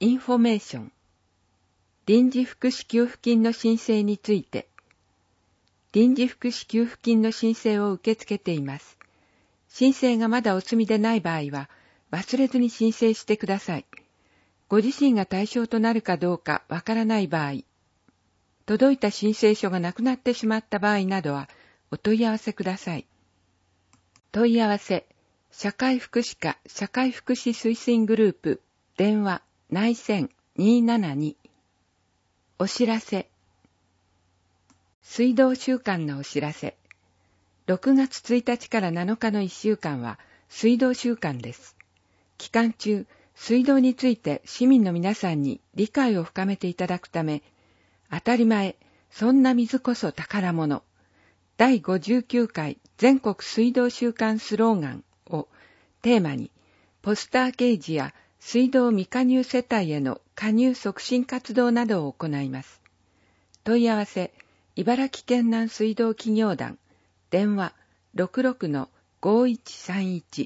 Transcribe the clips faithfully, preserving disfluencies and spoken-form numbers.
インフォメーション。臨時福祉給付金の申請について。臨時福祉給付金の申請を受け付けています。申請がまだお済みでない場合は、忘れずに申請してください。ご自身が対象となるかどうかわからない場合、届いた申請書がなくなってしまった場合などは、お問い合わせください。問い合わせ、社会福祉課社会福祉推進グループ、電話、内線にーななに。お知らせ。水道週間のお知らせ。ろくがつついたちからなのかのいっしゅうかんは水道週間です。期間中、水道について市民の皆さんに理解を深めていただくため、当たり前、そんな水こそ宝物。だいごじゅうきゅうかい全国水道週間スローガンをテーマに、ポスター掲示や水道未加入世帯への加入促進活動などを行います。問い合わせ、茨城県南水道企業団、電話 ろくろくのごいちさんいち。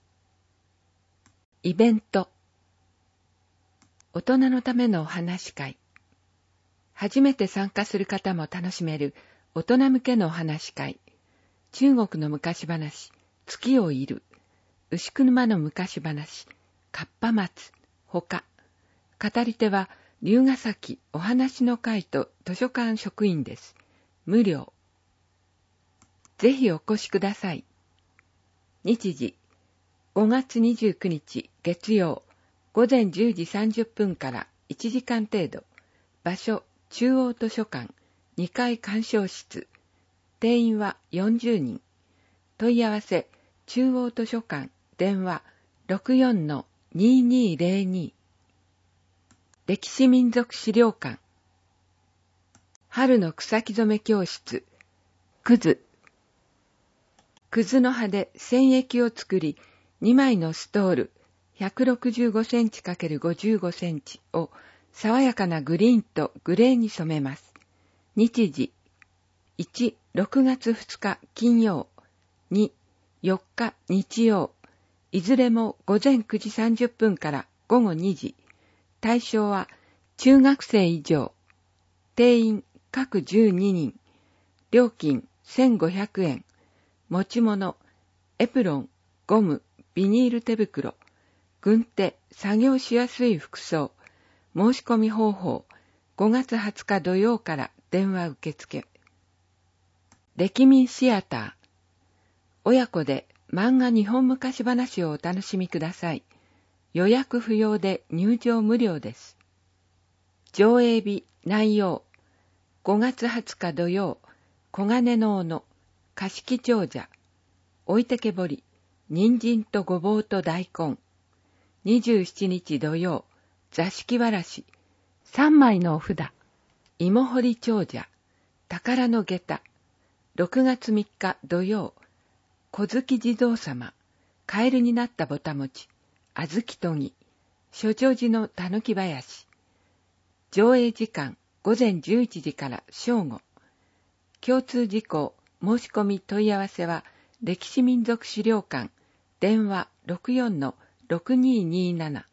イベント。大人のためのお話し会。初めて参加する方も楽しめる大人向けのお話し会。中国の昔話、月を射る。牛久沼の昔話、かっぱ松、ほか。語り手は、龍ヶ崎お話の会と図書館職員です。無料。ぜひお越しください。日時、ごがつにじゅうくにち月曜、ごぜんじゅうじさんじゅっぷんからいちじかん程度。場所、中央図書館、にかい鑑賞室。定員はよんじゅうにん。問い合わせ、中央図書館、電話 ろくよんのにーにーぜろに。歴史民族資料館。春の草木染め教室。くず。くずの葉で染液を作り、にまいのストール ひゃくろくじゅうごセンチかけるごじゅうごセンチ を爽やかなグリーンとグレーに染めます。日時、いち、ろくがつふつか金曜、に、よっか日曜、いずれもごぜんくじさんじゅっぷんからごごにじ。対象は中学生以上。定員各じゅうににん。料金せんごひゃくえん。持ち物、エプロン、ゴム、ビニール手袋、軍手、作業しやすい服装。申し込み方法、ごがつはつか土曜から電話受付。歴民シアター。親子で漫画日本昔話をお楽しみください。予約不要で入場無料です。上映日、内容。ごがつはつか土曜、黄金の尾の、貸し長者。置いてけぼり、人参とごぼうと大根。にじゅうしちにち土曜、座敷わらし。さんまいのお札。芋掘り長者。宝の下駄。ろくがつみっか土曜、小月地蔵様。カエルになったぼたもち。あずきとぎ。諸女寺のたぬき林。上映時間ごぜんじゅういちじから正午。共通事項、申し込み問い合わせは、歴史民族資料館、電話 ろくよんのろくにーにーなな。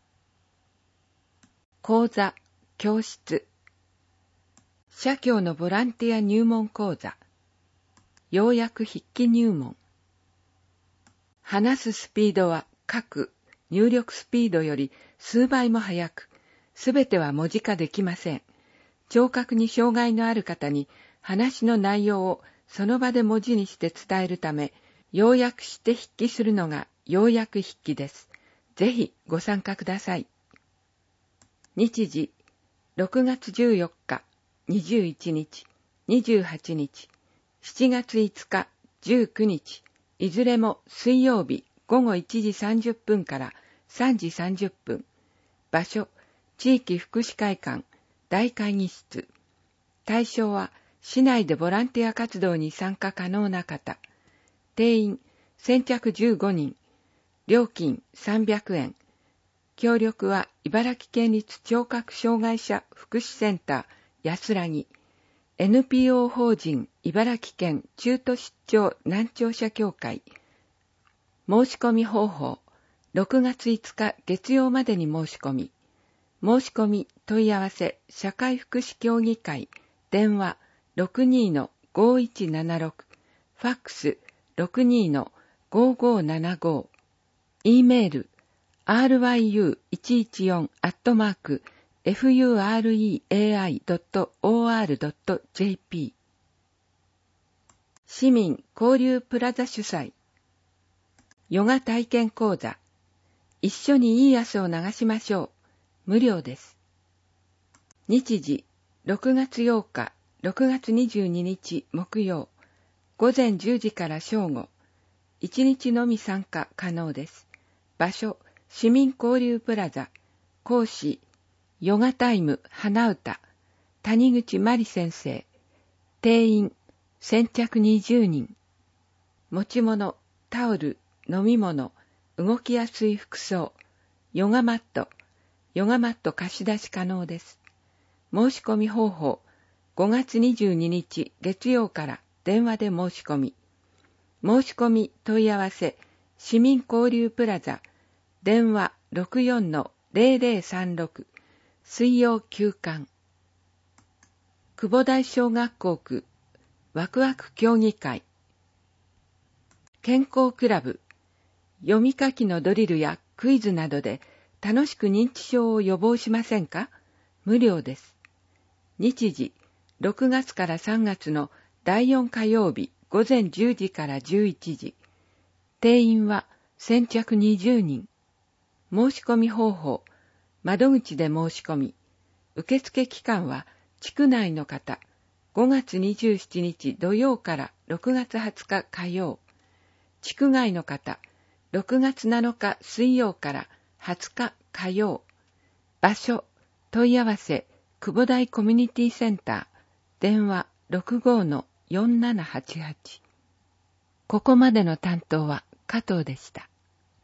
講座、教室。社協のボランティア入門講座。要約筆記入門。話すスピードは書く、入力スピードより数倍も速く、すべては文字化できません。聴覚に障害のある方に話の内容をその場で文字にして伝えるため、要約して筆記するのが要約筆記です。ぜひご参加ください。日時、ろくがつじゅうよっか、にじゅういちにち、にじゅうはちにち、しちがついつか、じゅうくにち、いずれも水曜日ごごいちじさんじゅっぷんからさんじさんじゅっぷん。場所、地域福祉会館、大会議室。対象は、市内でボランティア活動に参加可能な方。定員、先着じゅうごにん。料金さんびゃくえん。協力は、茨城県立聴覚障害者福祉センター安らぎ。エヌピーオー 法人茨城県中途出張難聴者協会。申し込み方法、ろくがついつか月曜までに申し込み。 申し込み問い合わせ社会福祉協議会電話 ろくにーのごいちななろく ファックス ろくにーのごごななご E メール アールワイユーいちいちよん アットマーク エフユーアールイーエーアイドットオーアールドットジェーピー 市民交流プラザ主催ヨガ体験講座一緒にいい汗を流しましょう。無料です。日時ろくがつようか、ろくがつにじゅうににち木曜、午前じゅうじから正午、いちにちのみ参加可能です。場所、市民交流プラザ、講師、ヨガタイム花歌、谷口真理先生、定員、先着にじゅうにん、持ち物、タオル、飲み物、動きやすい服装、ヨガマット、ヨガマット貸し出し可能です。申し込み方法、ごがつにじゅうににち月曜から電話で申し込み。申し込み問い合わせ、市民交流プラザ、電話 ろくよんのゼロゼロさんろく、水曜休館。久保台小学校区、ワクワク協議会。健康クラブ。読み書きのドリルやクイズなどで楽しく認知症を予防しませんか？無料です。日時、ろくがつからさんがつのだいよん火曜日午前じゅうじからじゅういちじ。定員は先着にじゅうにん。申し込み方法、窓口で申し込み。受付期間は地区内の方、ごがつにじゅうしちにち土曜からろくがつはつか火曜。地区外の方、ろくがつなのか水曜からはつか火曜。場所、問い合わせ、久保台コミュニティセンター、電話 ろくごのよんななはちはち。ここまでの担当は加藤でした。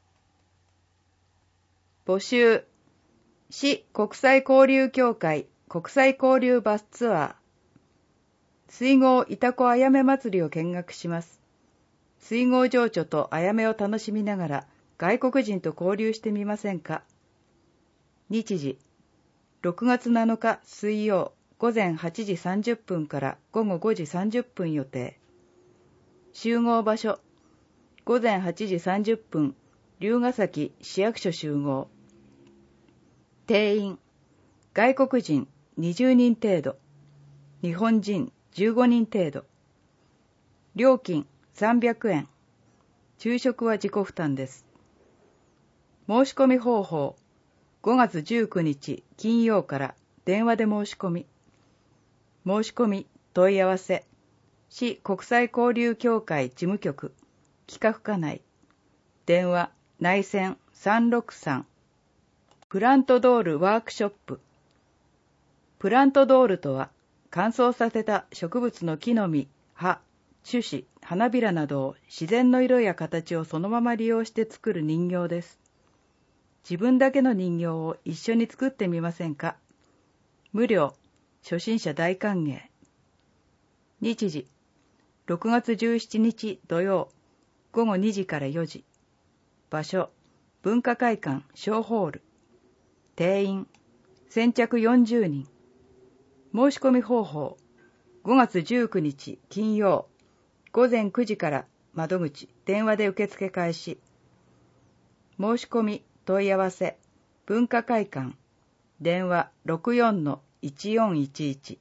募集、市国際交流協会国際交流バスツアー、水郷潮来あやめ祭りを見学します。水郷情緒とあやめを楽しみながら外国人と交流してみませんか。日時、ろくがつなのか水曜午前はちじさんじゅっぷんからごごごじさんじゅっぷん予定。集合場所、午前はちじさんじゅっぷん、龍ヶ崎市役所集合。定員、外国人にじゅうにん程度、日本人じゅうごにん程度。料金さんびゃくえん。昼食は自己負担です。申し込み方法、ごがつじゅうくにち金曜から電話で申し込み。申し込み問い合わせ、市国際交流協会事務局企画課内。電話内線さんろくさん。プラントドールワークショップ。プラントドールとは、乾燥させた植物の木の実、葉、種子、花びらなどを自然の色や形をそのまま利用して作る人形です。自分だけの人形を一緒に作ってみませんか。無料、初心者大歓迎。日時、ろくがつじゅうしちにち土曜、ごごにじからよじ。場所、文化会館小ホール。定員、先着よんじゅうにん。申し込み方法、ごがつじゅうくにち金曜、ごぜんくじから窓口、電話で受付開始。申し込み、問い合わせ、文化会館、電話 ろくよんのいちよんいちいち。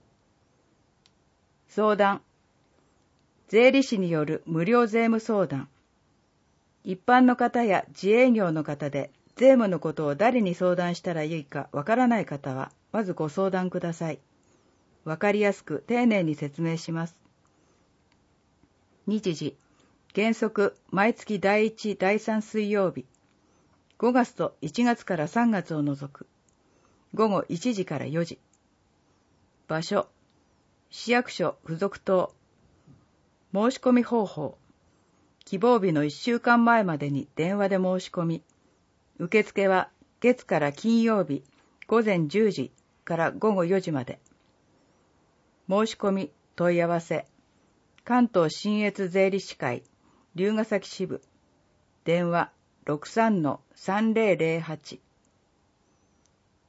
相談、税理士による無料税務相談。一般の方や自営業の方で税務のことを誰に相談したらいいかわからない方は、まずご相談ください。わかりやすく丁寧に説明します。日時、原則毎月だいいち、だいさん水曜日。ごがつといちがつからさんがつを除く。ごごいちじからよじ。場所、市役所附属棟。申し込み方法、希望日のいっしゅうかんまえまでに電話で申し込み。受付は月から金曜日ごぜんじゅうじからごごよじまで。申し込み問い合わせ、関東信越税理士会龍ヶ崎支部、電話 ろくさんのさんぜろぜろはち。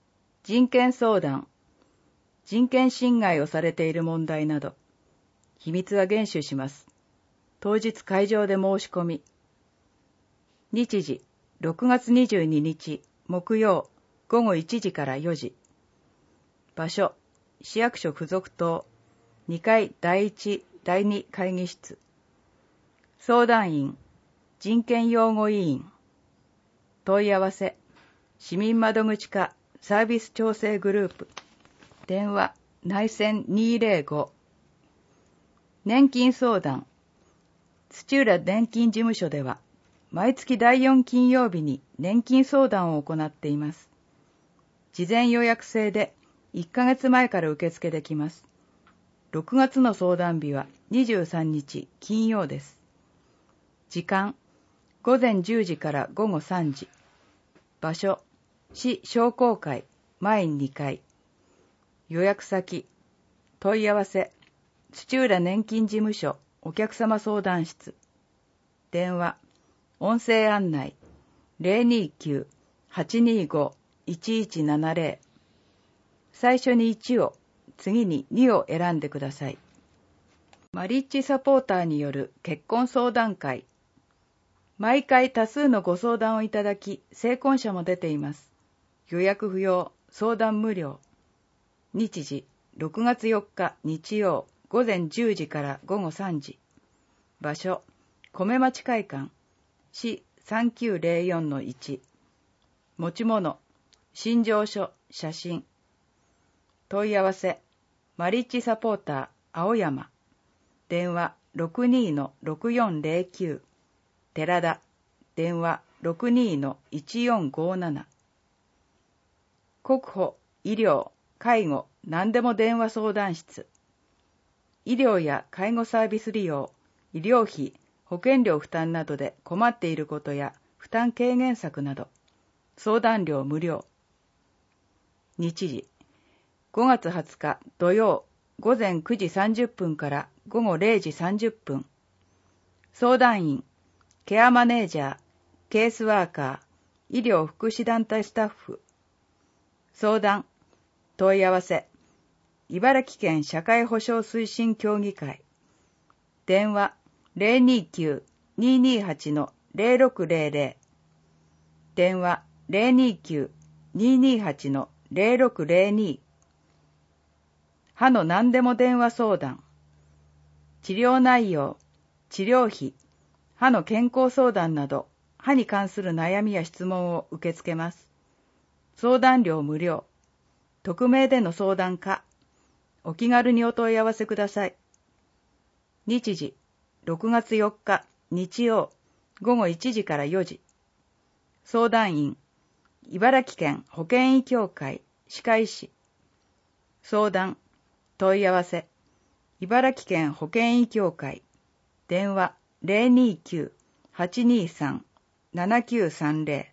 人権相談、人権侵害をされている問題など、秘密は厳守します。当日会場で申し込み。日時、ろくがつにじゅうににち、木曜、ごごいちじからよじ。場所、市役所附属棟、にかいだいいち、だいに会議室。相談員、人権擁護委員。問い合わせ、市民窓口課サービス調整グループ。電話、内線にーぜろご。年金相談。土浦年金事務所では、毎月だいよん金曜日に年金相談を行っています。事前予約制でいっかげつまえから受付できます。ろくがつの相談日はにじゅうさんにち金曜です。時間、ごぜんじゅうじからごごさんじ。場所、市商工会前にかい。予約先、問い合わせ、土浦年金事務所お客様相談室。電話、音声案内 ゼロにーきゅう はちにーご いちいちななぜろ。最初にいちを、次ににを選んでください。マリッジサポーターによる結婚相談会。毎回多数のご相談をいただき、成婚者も出ています。予約不要、相談無料。日時、ろくがつよっか日曜、ごぜんじゅうじからごごさんじ。場所、米町会館、市さんきゅうぜろよんのいち。持ち物、身上書、写真。問い合わせ、マリッジサポーター、青山。電話 ろくにーのろくよんぜろきゅう。寺田。電話 ろくにーのいちよんごなな。国保、医療、介護、何でも電話相談室。医療や介護サービス利用、医療費、保険料負担などで困っていることや負担軽減策など、相談料無料。日時、ごがつはつか土曜、ごぜんくじさんじゅっぷんからごごれいじさんじゅっぷん。相談員、ケアマネージャー、ケースワーカー、医療福祉団体スタッフ。相談、問い合わせ、茨城県社会保障推進協議会。電話、ゼロにーきゅう にーにーはち のゼロろくぜろぜろ。電話、ゼロにーきゅう にーにーはち のゼロろくぜろに。歯の何でも電話相談。治療内容、治療費、歯の健康相談など、歯に関する悩みや質問を受け付けます。相談料無料。匿名での相談か。お気軽にお問い合わせください。日時、ろくがつよっか日曜、ごごいちじからよじ。相談員、茨城県保険医協会歯科医師。相談、問い合わせ、茨城県保険医協会。電話、ゼロにーきゅう はちにーさん ななきゅうさんぜ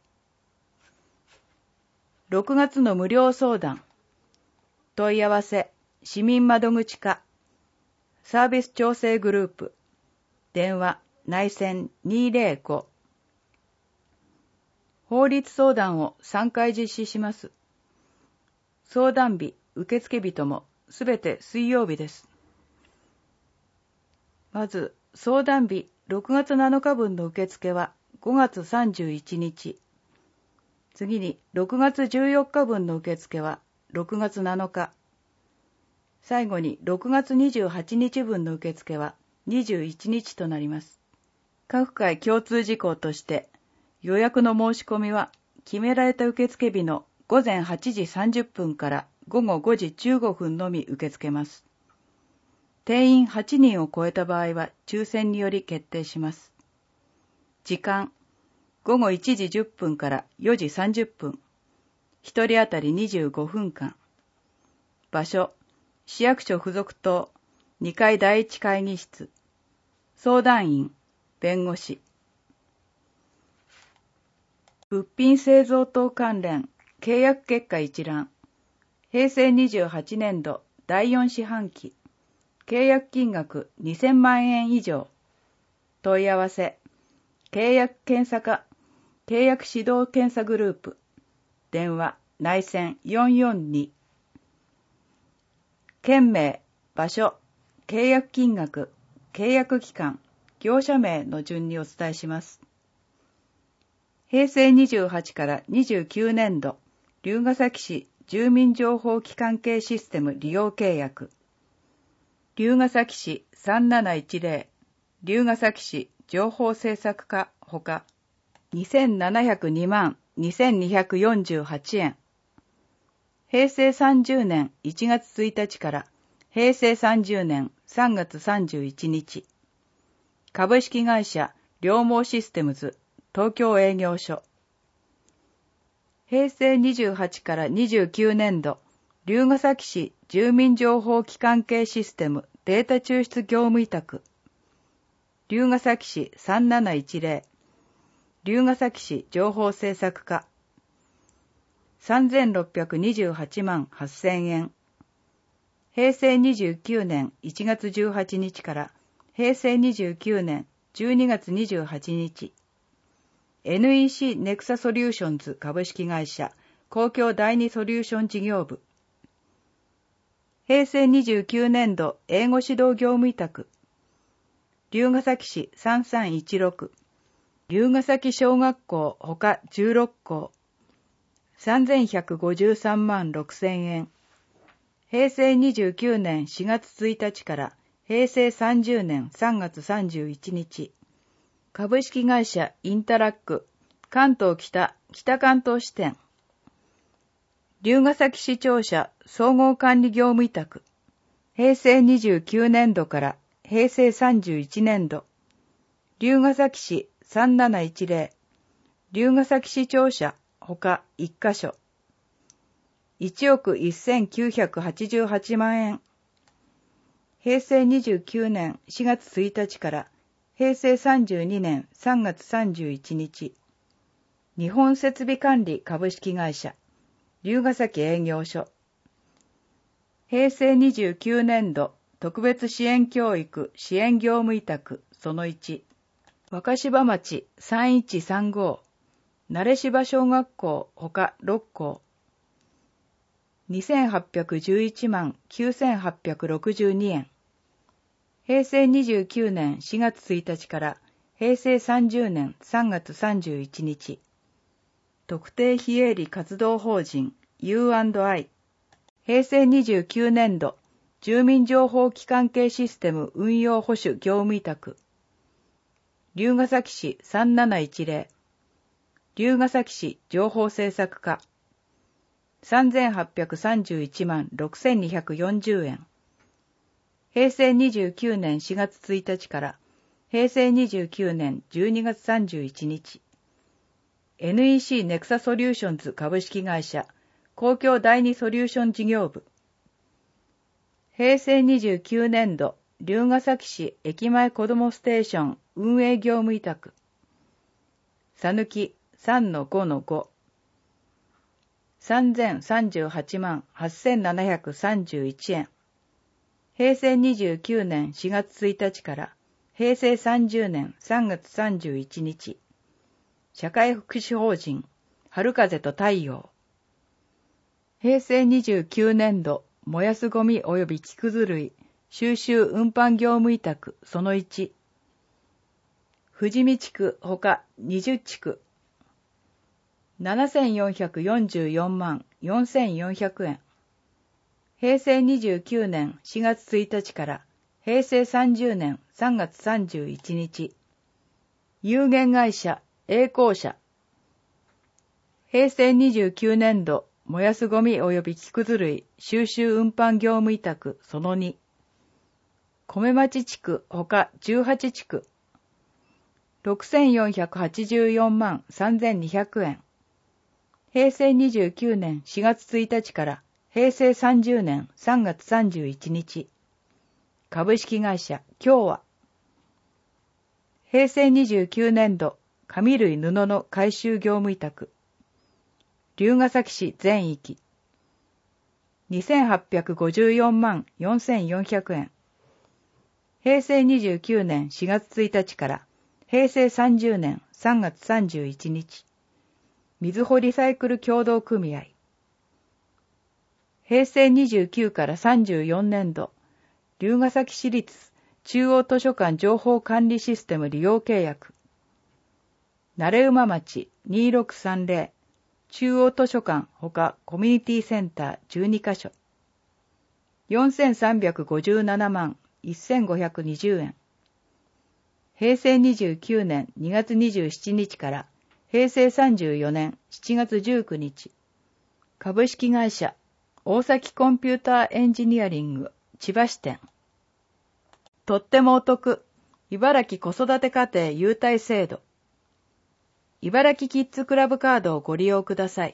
ろ。ろくがつの無料相談。問い合わせ、市民窓口課。サービス調整グループ。電話、内線にーぜろご。法律相談をさんかい実施します。相談日、受付日ともすべて水曜日です。まず、相談日ろくがつなのか分の受付はごがつさんじゅういちにち。次にろくがつじゅうよっか分の受付はろくがつなのか。最後にろくがつにじゅうはちにち分の受付はにじゅういちにちとなります。各回共通事項として、予約の申し込みは決められた受付日のごぜんはちじさんじゅっぷんからごごごじじゅうごふんのみ受け付けます。定員はちにんを超えた場合は抽選により決定します。時間、ごごいちじじゅっぷんからよじさんじゅっぷん。ひとり当たりにじゅうごふんかん。場所、市役所附属棟にかいだいいち会議室。相談員、弁護士。物品製造等関連契約結果一覧。へいせいにじゅうはちねんどだいよん四半期。契約金額にせんまんえん以上。問い合わせ。契約検査課、契約指導検査グループ。電話内線よんよんに。県名、場所、契約金額、契約期間、業者名の順にお伝えします。へいせいにじゅうはちからにじゅうきゅうねんど、龍ケ崎市住民情報機関系システム利用契約。龍ケ崎市さんなないちぜろ、龍ケ崎市情報政策課ほか、にせんななひゃくにまんにせんにひゃくよんじゅうはちえん。へいせいさんじゅうねんいちがつついたちからへいせいさんじゅうねんさんがつさんじゅういちにち。株式会社両毛システムズ東京営業所。へいせいにじゅうはちからにじゅうきゅうねんど、龍ケ崎市住民情報機関系システムデータ抽出業務委託。龍ケ崎市さんなないちぜろ、龍ケ崎市情報政策課。さんぜんろっぴゃくにじゅうはちまんはっせんえん。へいせいにじゅうきゅうねんいちがつじゅうはちにちからへいせいにじゅうきゅうねんじゅうにがつにじゅうはちにち。エヌイーシー ネクサソリューションズ株式会社公共第二ソリューション事業部。へいせいにじゅうきゅうねんど英語指導業務委託。龍ケ崎市さんさんいちろく、龍ケ崎小学校ほかじゅうろっこう、さんぜんひゃくごじゅうさんまんろくせんえん。へいせいにじゅうきゅうねんしがつついたちからへいせいさんじゅうねんさんがつさんじゅういちにち。株式会社インタラック関東北北関東支店。龍ケ崎市庁舎総合管理業務委託。へいせいにじゅうきゅうねんどからへいせいさんじゅういちねんど。龍ケ崎市さんなないちぜろ、龍ケ崎市庁舎ほかいっかしょ。いちおくせんきゅうひゃくはちじゅうはちまんえん。へいせいにじゅうきゅうねんしがつついたちからへいせいさんじゅうにねんさんがつさんじゅういちにち。日本設備管理株式会社龍ケ崎営業所。へいせいにじゅうきゅうねんど特別支援教育支援業務委託そのいち。若柴町さんいちさんご、慣柴小学校ほかろっこう。にせんはっぴゃくじゅういちまんきゅうせんはっぴゃくろくじゅうにえん。へいせいにじゅうきゅうねんしがつついたちからへいせいさんじゅうねんさんがつさんじゅういちにち。特定非営利活動法人 ユーアンドアイ。へいせいにじゅうきゅうねんど住民情報機関系システム運用保守業務委託。龍ケ崎市さんなないちぜろ、龍ケ崎市情報政策課。さんぜんはっぴゃくさんじゅういちまんろくせんにひゃくよんじゅうえん。へいせいにじゅうきゅうねんしがつついたちからへいせいにじゅうきゅうねんじゅうにがつさんじゅういちにち。エヌイーシー ネクサソリューションズ株式会社公共第二ソリューション事業部。へいせいにじゅうきゅうねんど龍ケ崎市駅前子どもステーション運営業務委託。さぬき さんのごのご。さんぜんさんじゅうはちまんはっせんななひゃくさんじゅういちえん。へいせいにじゅうきゅうねんしがつついたちからへいせいさんじゅうねんさんがつさんじゅういちにち。社会福祉法人春風と太陽。へいせいにじゅうきゅうねんど燃やすゴミ及び木くず類収集運搬業務委託そのいち。富士見地区ほかにじゅっちく。ななせんよんひゃくよんじゅうよんまんよんせんよんひゃくえん。へいせいにじゅうきゅうねんしがつついたちからへいせいさんじゅうねんさんがつさんじゅういちにち。有限会社栄光社。へいせいにじゅうきゅうねんど燃やすゴミ及び木くず類収集運搬業務委託そのに。米町地区ほかじゅうはちちく。ろくせんよんひゃくはちじゅうよんまんさんぜんにひゃくえん。へいせいにじゅうきゅうねんしがつついたちからへいせいさんじゅうねんさんがつさんじゅういちにち。株式会社京和。へいせいにじゅうきゅうねんど紙類布の回収業務委託。龍ケ崎市全域。にせんはっぴゃくごじゅうよんまんよんせんよんひゃくえん。へいせいにじゅうきゅうねんしがつついたちからへいせいさんじゅうねんさんがつさんじゅういちにち。みずほリサイクル協同組合。 へいせいにじゅうきゅうからさんじゅうよねんど、龍ヶ崎市立中央図書館情報管理システム利用契約。慣馬町にろくさんぜろ、中央図書館ほかコミュニティセンターじゅうにかしょ。よんせんさんびゃくごじゅうななまんせんごひゃくにじゅうえん。へいせいにじゅうきゅうねんにがつにじゅうしちにちからへいせいさんじゅうよねんしちがつじゅうくにち。株式会社大崎コンピューターエンジニアリング千葉支店。とってもお得、茨城子育て家庭優待制度。茨城キッズクラブカードをご利用ください。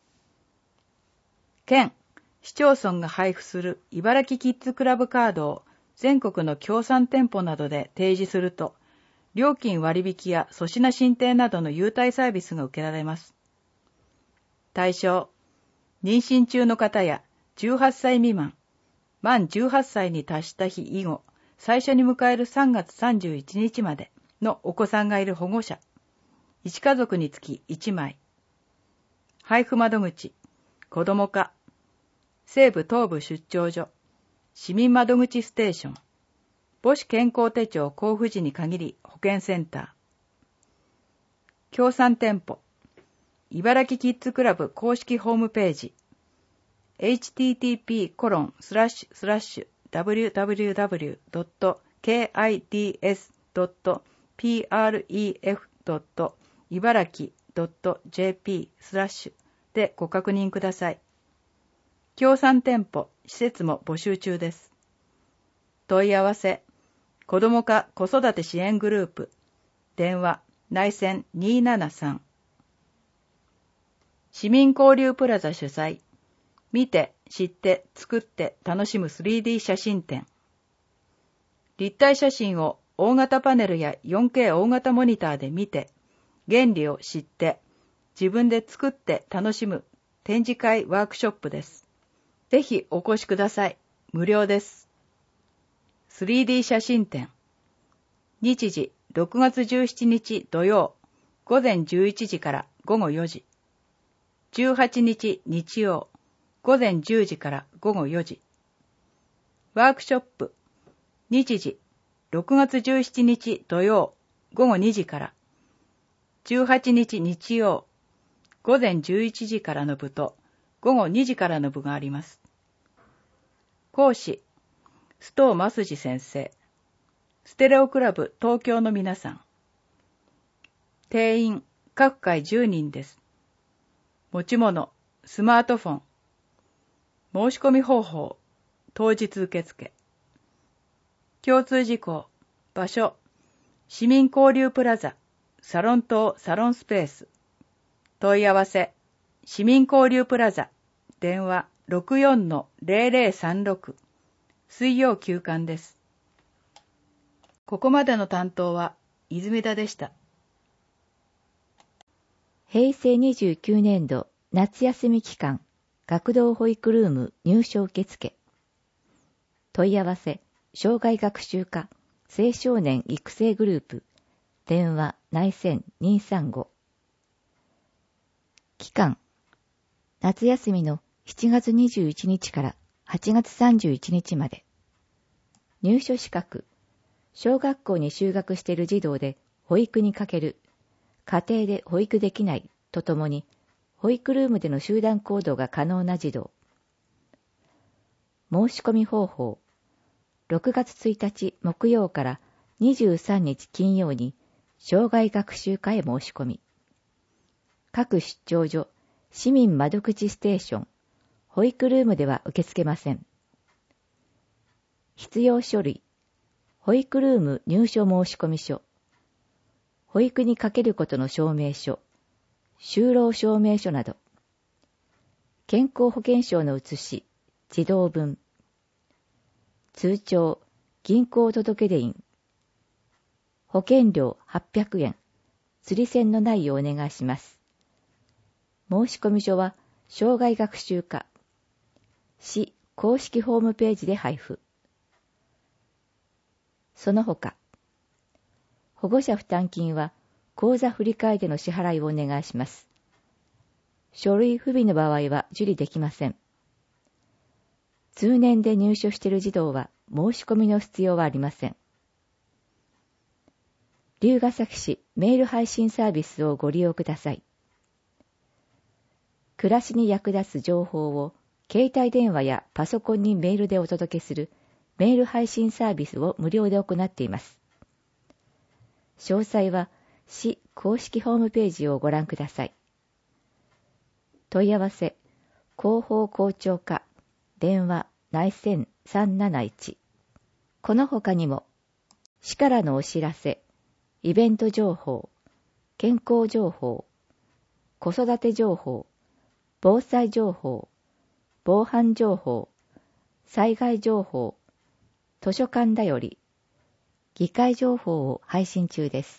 県、市町村が配布する茨城キッズクラブカードを全国の協賛店舗などで提示すると、料金割引や粗品申請などの優待サービスが受けられます。対象、妊娠中の方やじゅうはっさい未満、満じゅうはっさいに達した日以後、最初に迎えるさんがつさんじゅういちにちまでのお子さんがいる保護者、いちかぞくにつきいちまい。配布窓口、子ども課、西部東部出張所、市民窓口ステーション、母子健康手帳交付時に限り保健センター。協賛店舗、茨城キッズクラブ公式ホームページ、エイチティーティーピーコロンスラッシュスラッシュダブリューダブリューダブリュードットキッズドットプレフドット茨城ドットジェーピースラッシュでご確認ください。協賛店舗、施設も募集中です。問い合わせ、子ども課子育て支援グループ、電話、内線にーななさん。市民交流プラザ主催、見て、知って、作って楽しむ スリーディー 写真展。立体写真を大型パネルや よんケー 大型モニターで見て、原理を知って、自分で作って楽しむ展示会ワークショップです。ぜひお越しください。無料です。スリーディー 写真展。日時ろくがつじゅうしちにち土曜、午前じゅういちじから午後よじ。じゅうはちにち日曜、午前じゅうじから午後よじ。ワークショップ。日時ろくがつじゅうしちにち土曜、午後にじから。じゅうはちにち日曜、午前じゅういちじからの部と午後にじからの部があります。講師、須藤正治先生。ステレオクラブ東京の皆さん。定員、各回じゅうにんです。持ち物、スマートフォン。申し込み方法、当日受付。共通事項、場所、市民交流プラザ、サロン棟サロンスペース。問い合わせ、市民交流プラザ、電話 ろくよんのゼロゼロさんろく。水曜休館です。ここまでの担当は泉田でした。 へいせいにじゅうきゅうねんど夏休み期間学童保育ルーム入所受付。問い合わせ、障害学習課青少年育成グループ。電話内線にーさんご。期間、夏休みのしちがつにじゅういちにちからはちがつさんじゅういちにちまで。入所資格、小学校に就学している児童で保育にかける、家庭で保育できないとともに、保育ルームでの集団行動が可能な児童。申し込み方法、ろくがつついたち木曜からにじゅうさんにち金曜に、障害学習課へ申し込み。各出張所、市民窓口ステーション、保育ルームでは受け付けません。必要書類、保育ルーム入所申込書、保育にかけることの証明書、就労証明書など、健康保険証の写し、児童文、通帳、銀行届出印、保険料はっぴゃくえん、釣り銭のないようお願いします。申込書は、障害学習課、市公式ホームページで配布。その他、保護者負担金は口座振替での支払いをお願いします。書類不備の場合は受理できません。 通年で入所している児童は申し込みの必要はありません。龍ケ崎市メール配信サービスをご利用ください。暮らしに役立つ情報を携帯電話やパソコンにメールでお届けするメール配信サービスを無料で行っています。詳細は市公式ホームページをご覧ください。問い合わせ、広報校長課、電話内線さんなないち。この他にも、市からのお知らせ、イベント情報、健康情報、子育て情報、防災情報、防犯情報、災害情報、図書館だより、議会情報を配信中です。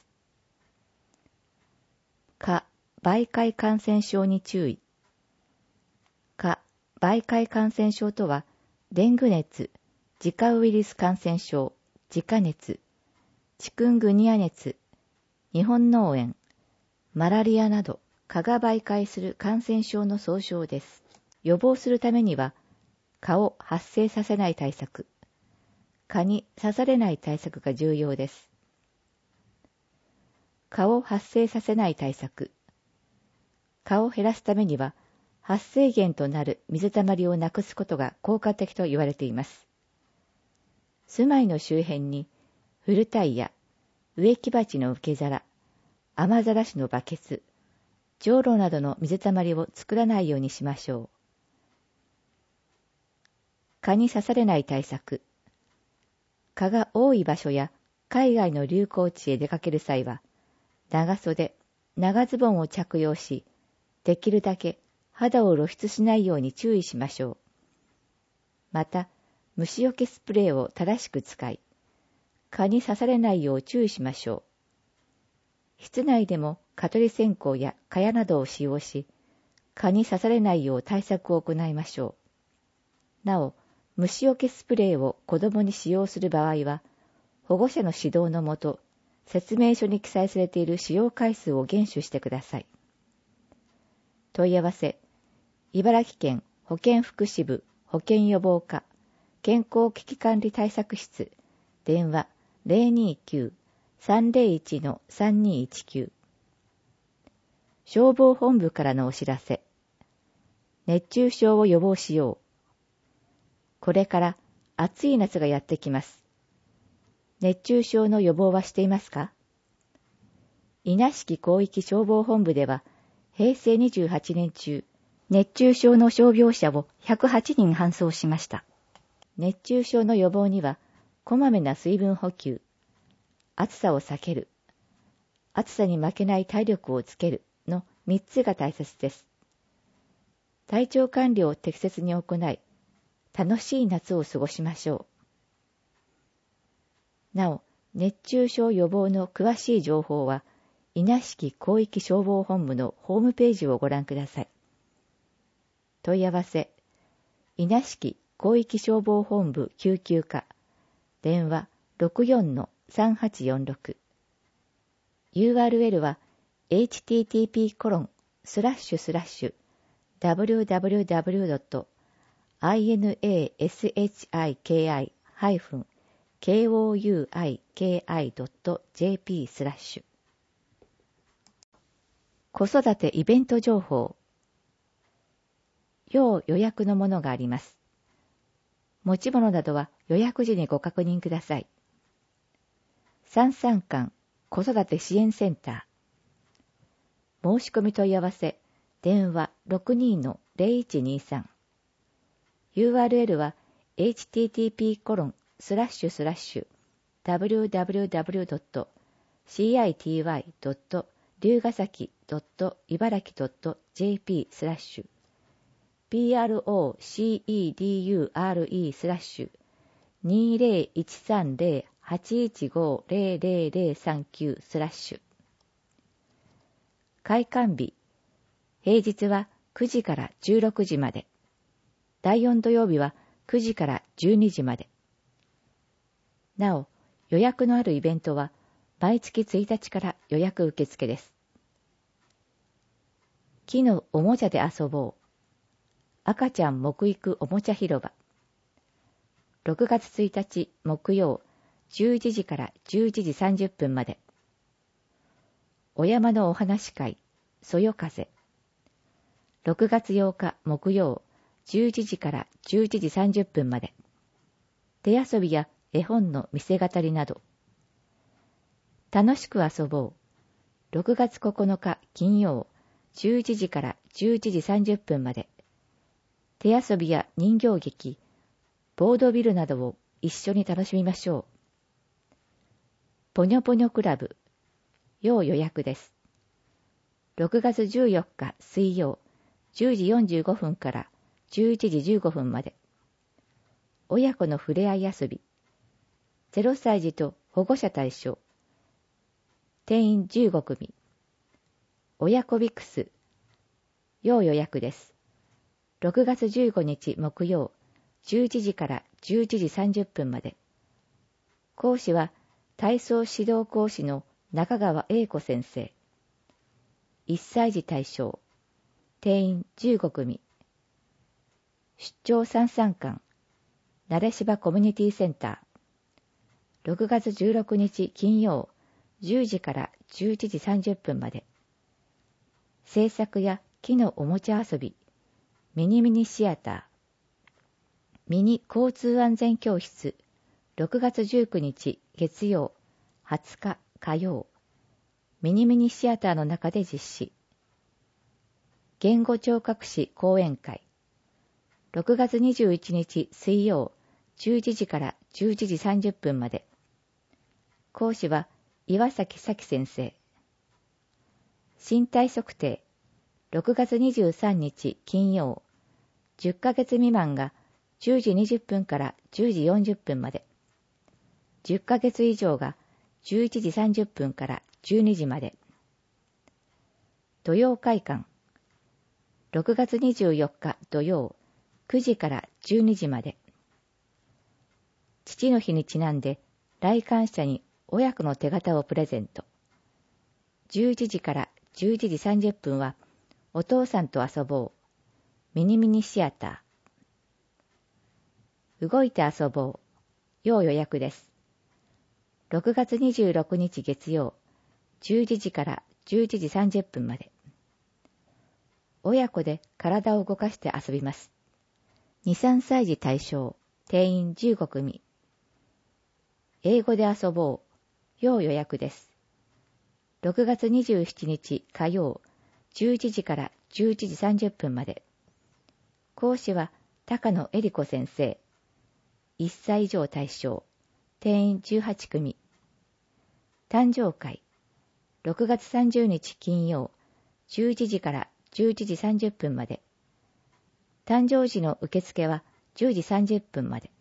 蚊、媒介感染症に注意。蚊、媒介感染症とは、デング熱、ジカウイルス感染症、ジカ熱、チクングニア熱、日本脳炎、マラリアなど蚊が媒介する感染症の総称です。予防するためには、蚊を発生させない対策、蚊に刺されない対策が重要です。蚊を発生させない対策。蚊を減らすためには、発生源となる水たまりをなくすことが効果的と言われています。住まいの周辺に、古タイヤ、植木鉢の受け皿、雨ざらしのバケツ、じょうろなどの水たまりを作らないようにしましょう。蚊に刺されない対策。蚊が多い場所や海外の流行地へ出かける際は、長袖、長ズボンを着用し、できるだけ肌を露出しないように注意しましょう。また、虫除けスプレーを正しく使い、蚊に刺されないよう注意しましょう。室内でも蚊取り線香や蚊帳などを使用し、蚊に刺されないよう対策を行いましょう。なお、虫除けスプレーを子供に使用する場合は、保護者の指導のもと、説明書に記載されている使用回数を厳守してください。問い合わせ、茨城県保健福祉部保健予防課健康危機管理対策室、電話 ゼロにきゅう さんゼロいち さんにいちきゅう。消防本部からのお知らせ。熱中症を予防しよう。これから暑い夏がやってきます。熱中症の予防はしていますか？稲敷広域消防本部では、へいせいにじゅうはちねん中、熱中症の傷病者をひゃくはちにん搬送しました。熱中症の予防には、こまめな水分補給、暑さを避ける、暑さに負けない体力をつけるのみっつが大切です。体調管理を適切に行い、楽しい夏を過ごしましょう。なお、熱中症予防の詳しい情報は、稲敷広域消防本部のホームページをご覧ください。問い合わせ、稲敷広域消防本部救急課、電話 ろくよん さんはちよんろく。ユーアールエル は エイチティーティーピーコロンスラッシュスラッシュダブリューダブリューダブリュードットインエーエスエイチアイケーアイ ハイフン ケーオーユーアイケーアイ ドット ジェーピー スラッシュ。子育てイベント情報。要予約のものがあります。持ち物などは予約時にご確認ください。三三館子育て支援センター。申し込み問い合わせ、電話 ろくにー ゼロいちにさん。ユーアールエル は エイチティーティーピーコロンスラッシュスラッシュダブリューダブリューダブリュードットシーアイティーワイドット龍ケ崎ドット茨城ドットジェーピー スラッシュ ピーアールオーシーイーディーユーアールイー スラッシュにーゼロいちさんゼロはちいちごゼロゼロゼロさんきゅうスラッシュ。開館日、平日はくじからじゅうろくじまで。だいよん土曜日はくじからじゅうにじまで。なお、予約のあるイベントは毎月ついたちから予約受付です。木のおもちゃで遊ぼう。赤ちゃん木育おもちゃ広場。 ろくがつついたち木曜じゅういちじからじゅういちじさんじゅっぷんまで。お山のお話会、そよ風。ろくがつようか木曜じゅういちじからじゅういちじさんじゅっぷんまで。手遊びや絵本の見せ語りなど。楽しく遊ぼう。ろくがつここのか金曜じゅういちじからじゅういちじさんじゅっぷんまで。手遊びや人形劇、ボードビルなどを一緒に楽しみましょう。ぽにょぽにょクラブ、要予約です。ろくがつじゅうよっか水曜じゅうじよんじゅうごふんからじゅういちじじゅうごふんまで。親子のふれあい遊び。ゼロさい児と保護者対象。定員じゅうごくみ。親子ビクス。要予約です。ろくがつじゅうごにち木曜じゅういちじからじゅういちじさんじゅっぷんまで。講師は体操指導講師の中川英子先生。いっさい児対象。定員じゅうごくみ。出張三参観。なれしばコミュニティセンター。ろくがつじゅうろくにち金曜じゅうじからじゅういちじさんじゅっぷんまで。制作や木のおもちゃ遊び。ミニミニシアター。ミニ交通安全教室。ろくがつじゅうくにち月曜はつか火曜。ミニミニシアターの中で実施。言語聴覚士講演会。ろくがつにじゅういちにち水曜じゅういちじからじゅういちじさんじゅっぷんまで。講師は岩崎咲先生。身体測定。ろくがつにじゅうさんにち金曜。じゅっかげつ未満がじゅうじにじゅっぷんからじゅうじよんじゅっぷんまで。じゅっかげつ以上がじゅういちじさんじゅっぷんからじゅうにじまで。土曜会館。ろくがつにじゅうよっか土曜くじからじゅうにじまで。父の日にちなんで来館者に親子の手形をプレゼント。じゅういちじからじゅういちじさんじゅっぷんはお父さんと遊ぼう。ミニミニシアター。動いて遊ぼう。要予約です。ろくがつにじゅうろくにち月曜じゅういちじからじゅういちじさんじゅっぷんまで。親子で体を動かして遊びます。に、さんさい児対象。定員じゅうごくみ。英語で遊ぼう。要予約です。ろくがつにじゅうしちにち火曜じゅういちじからじゅういちじさんじゅっぷんまで。講師は高野恵里子先生。いっさい以上対象。定員じゅうはちくみ。誕生会。ろくがつさんじゅうにち金曜じゅういちじからじゅういちじさんじゅっぷんまで。誕生時の受付はじゅうじさんじゅっぷんまで。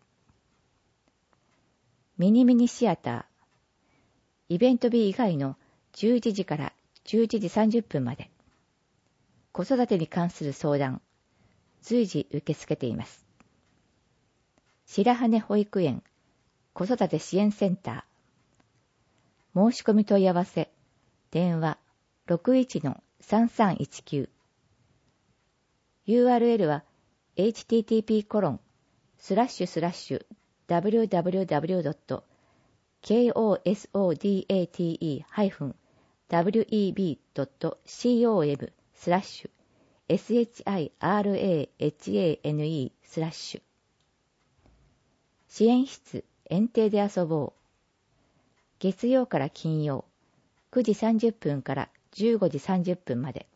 ミニミニシアター。イベント日以外のじゅういちじからじゅういちじさんじゅっぷんまで。子育てに関する相談、随時受け付けています。白羽保育園子育て支援センター。申し込み問い合わせ、電話 ろくいちのさんさんいちきゅう。ユーアールエル は エイチティーティーピーコロンスラッシュスラッシュダブリューダブリューダブリュードットコソダテハイフンダブリューイービードットコムスラッシュエスエイチアイアールエーエイチエーエヌイースラッシュ。支援室園庭で遊ぼう。月曜から金曜くじさんじゅっぷんからじゅうごじさんじゅっぷんまで。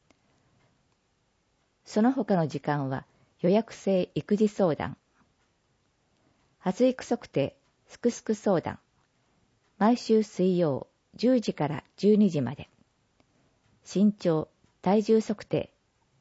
その他の時間は予約制育児相談。発育測定すくすく相談。毎週水曜じゅうじからじゅうにじまで。身長、体重測定。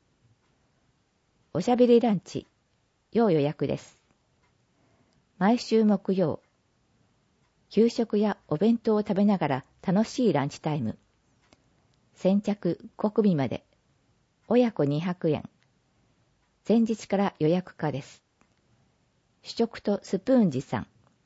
おしゃべりランチ、要予約です。毎週木曜、給食やお弁当を食べながら楽しいランチタイム。先着ごくみまで。親子にひゃくえん。前日から予約可です。主食とスプーン持参。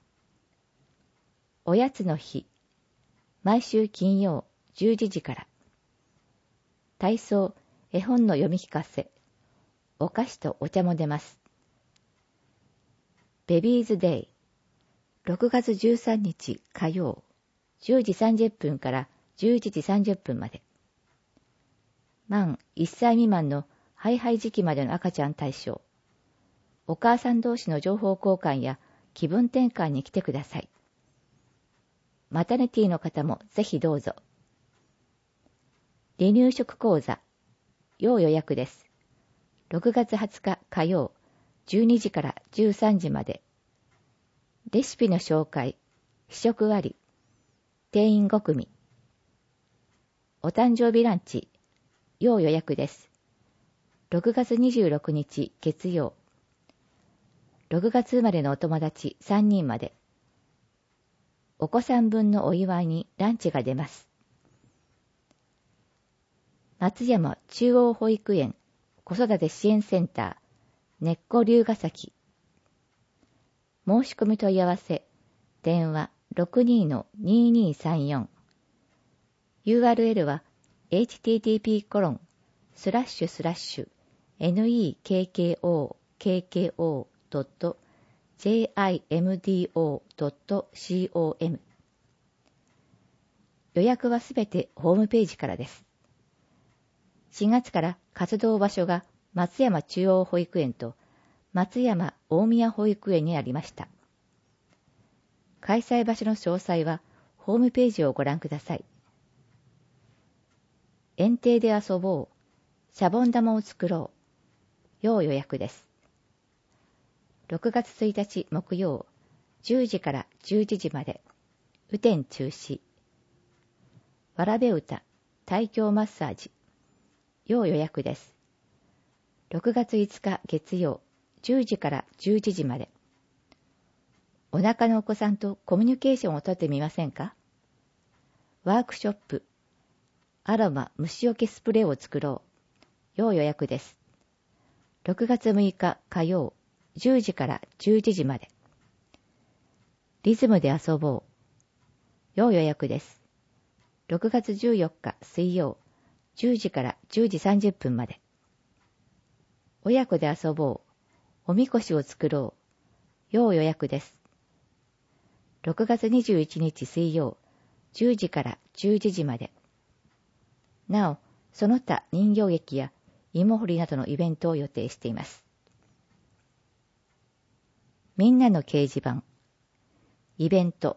おやつの日。毎週金曜じゅうじじから。体操、絵本の読み聞かせ。お菓子とお茶も出ます。 ベビーズデイ。ろくがつじゅうさんにち火曜、じゅうじさんじゅっぷんからじゅういちじさんじゅっぷんまで。満いっさい未満のハイハイ時期までの赤ちゃん対象。お母さん同士の情報交換や気分転換に来てください。マタニティの方もぜひどうぞ。離乳食講座、要予約です。ろくがつはつか火曜、じゅうにじからじゅうさんじまで。レシピの紹介、試食あり、定員ごくみ。お誕生日ランチ、要予約です。ろくがつにじゅうろくにち月曜。ろくがつ生まれのお友達さんにんまで。お子さん分のお祝いにランチが出ます。松山中央保育園子育て支援センター根っこ龍ヶ崎。申し込み問い合わせ、電話 ろくにーのにーにーさんよん。ユーアールエル は エイチティーティーピーコロンスラッシュスラッシュネッコケーケーオードットジェイアイエムディーオードットコム。予約はすべてホームページからです。しがつから活動場所が松山中央保育園と松山大宮保育園にありました。開催場所の詳細はホームページをご覧ください。園庭で遊ぼう。シャボン玉を作ろう。要予約です。ろくがつついたち木曜、じゅうじからじゅういちじまで。雨天中止。わらべ歌、胎教マッサージ。要予約です。ろくがついつか月曜、じゅうじからじゅういちじまで。お腹のお子さんとコミュニケーションをとってみませんか？ワークショップ、アロマ虫除けスプレーを作ろう。要予約です。ろくがつむいか火曜、じゅうじからじゅういちじまで。リズムで遊ぼう。要予約です。ろくがつじゅうよっか水曜、じゅうじからじゅうじさんじゅっぷんまで。親子で遊ぼう。おみこしを作ろう。要予約です。ろくがつにじゅういちにち水曜、じゅうじからじゅういちじまで。なお、その他人形劇や芋掘りなどのイベントを予定しています。みんなの掲示板。イベント。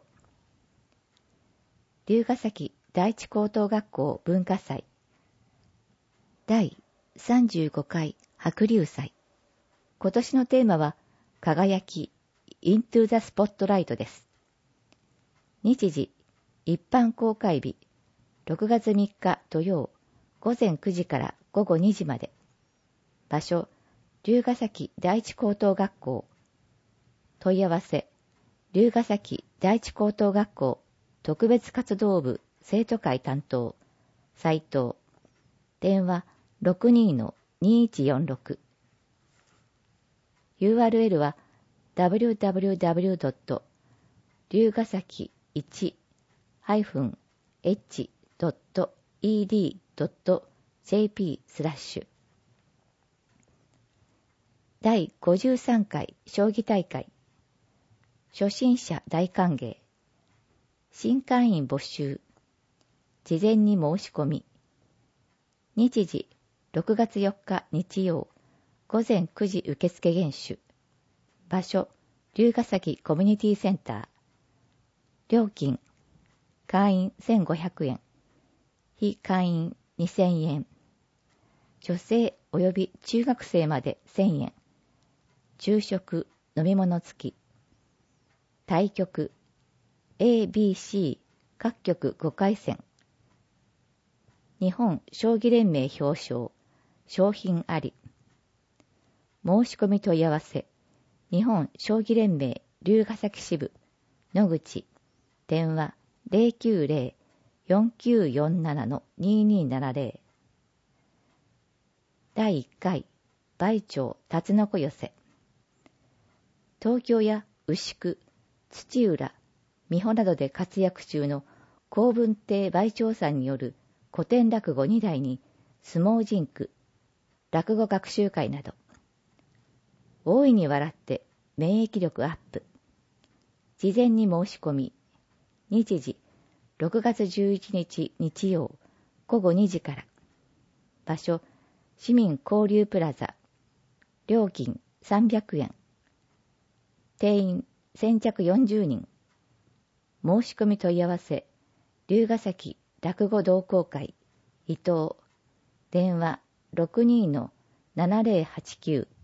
龍ヶ崎第一高等学校文化祭。だいさんじゅうごかい白龍祭。今年のテーマは、輝き、Into the Spotlight です。日時、一般公開日、ろくがつみっか土曜、ごぜんくじからごごにじまで。場所、龍ヶ崎第一高等学校。問い合わせ、龍ヶ崎第一高等学校特別活動部生徒会担当、斉藤。電話 ろくにーのにーいちよんろく。ユーアールエル は ダブリューダブリューダブリュードット龍ヶ崎いちエイチドットイーディードットジェーピー スラッシュ。だいごじゅうさんかい将棋大会。初心者大歓迎。新会員募集。事前に申し込み。日時ろくがつよっか日曜、ごぜんくじ受付厳守。場所、龍ヶ崎コミュニティセンター。料金、会員せんごひゃくえん、非会員にせんえん。女性及び中学生までせんえん。昼食、飲み物付き。対局、A、B、C 各局ごかい戦。日本将棋連盟表彰、賞品あり。申し込み問い合わせ、日本将棋連盟龍ヶ崎支部、野口、電話 ゼロきゅうゼロ よんきゅうよんなな にーにーななゼロ。だいいっかい、梅町たつのこ寄せ。東京や牛久、土浦、美穂などで活躍中の高文亭梅長さんによる古典落語にだいに相撲甚句、落語学習会など、大いに笑って免疫力アップ。事前に申し込み。日時、ろくがつじゅういちにち日曜、ごごにじから。場所、市民交流プラザ。料金さんびゃくえん。定員先着よんじゅうにん。申し込み問い合わせ、龍ヶ崎落語同好会、伊藤。電話 ろくにーのななぜろはちきゅう